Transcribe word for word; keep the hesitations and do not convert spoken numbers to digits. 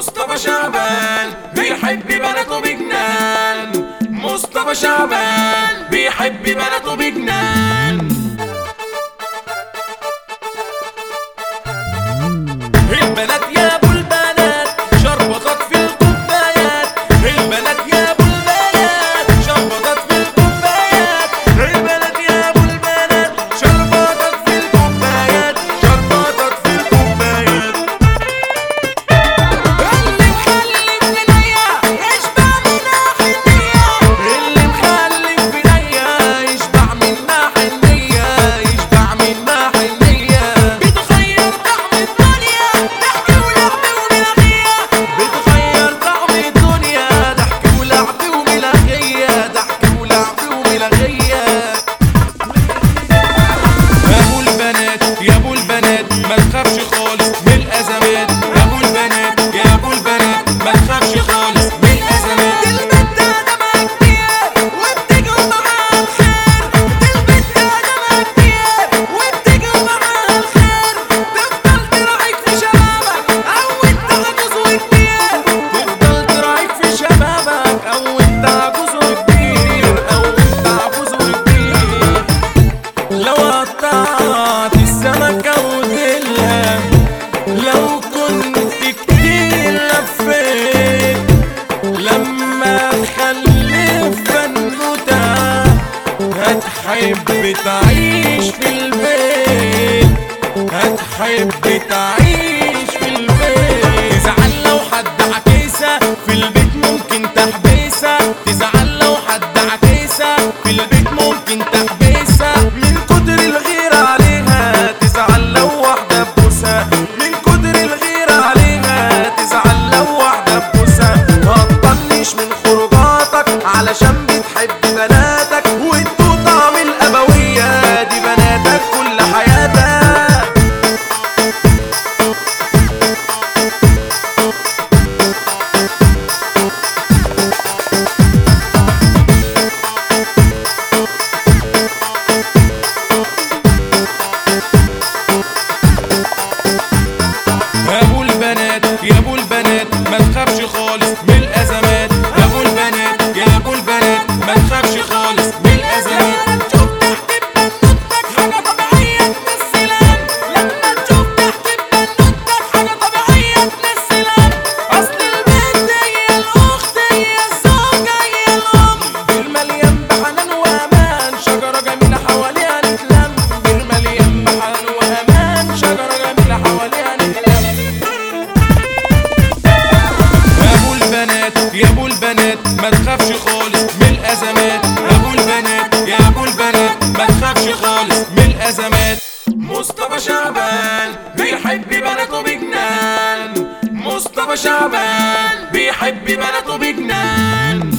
مصطفى شعبان بيحب بناته بجنان. مصطفى شعبان بيحب بناته بجنان. البنات يا ابو البنات شربطت في الكوبايات. البنات يا ابو البنات شربطت في الكوبايات. البنات يا ابو البنات شربطت في الكوبايات. شربطت في الكوبايات. اللي مخلف بنية يشبع منها حنية. اللي مخلف بنية يشبع منها حنية. يشبع منها حنية. بتغير طعم الدنيا ضحك ولعب وملاغية. بتغير طعم الدنيا ضحك ولعب وملاغية. ضحك ولعب وملاغية. ابو البنات يا ابو البنات ما تخافش خالص من الازمات. ابو البنات يا ابو البنات ما تخافش خالص من الازمات. البنت دمها كتير وبتجري معاها الخير. البنت دمها كتير وبتجري معاها الخير. تفضل تراعيك في شبابك او انت عجوز وكبير. تفضل تراعيك في شبابك او انت عجوز وكبير. او انت عجوز وكبير. لو قطعت السمكة وديلها لو كنت كتير لفيت. لما تخلف بنوتة هتحب تعيش في البيت. هتحب تعيش في البيت. تزعل لو حد عكيسة في البيت ممكن تحبسها. تزعل لو حد عكيسة في البيت ممكن تحبسها. من كتر الغيرة عليها تزعل لو واحدة تبوسها. من كتر الغيرة عليها تزعل لو واحدة تبوسها. هتطنش من خروجاتك علشان بتحب بناتك وانتوا طعم الأبوية. دي بناتك كل حياتك. ابو البنات يا ابو البنات ما تخافش خالص من الازمات. يا ابو البنات يا ابو البنات ما تخافش خالص من الازمات. لما تشوف تحت بنوتك حاجه طبيعيه تمثلها. لما تشوف تحت بنوتك حاجه طبيعيه تمثلها. اصل البنت هي الاخت هي الزوجه هي الام. بالمليان بحنان وامان شجره جميله حواليها نتلم. بالمليان بحنان وامان شجره جميله حواليها نتلم. ابو البنات يا ابو البنات ما تخافش خالص من الازمات. ابو البنات يا ابو البنات ما تخافش خالص من الازمات. مصطفى شعبان بيحب بناته بجنان. مصطفى شعبان بيحب بناته بجنان.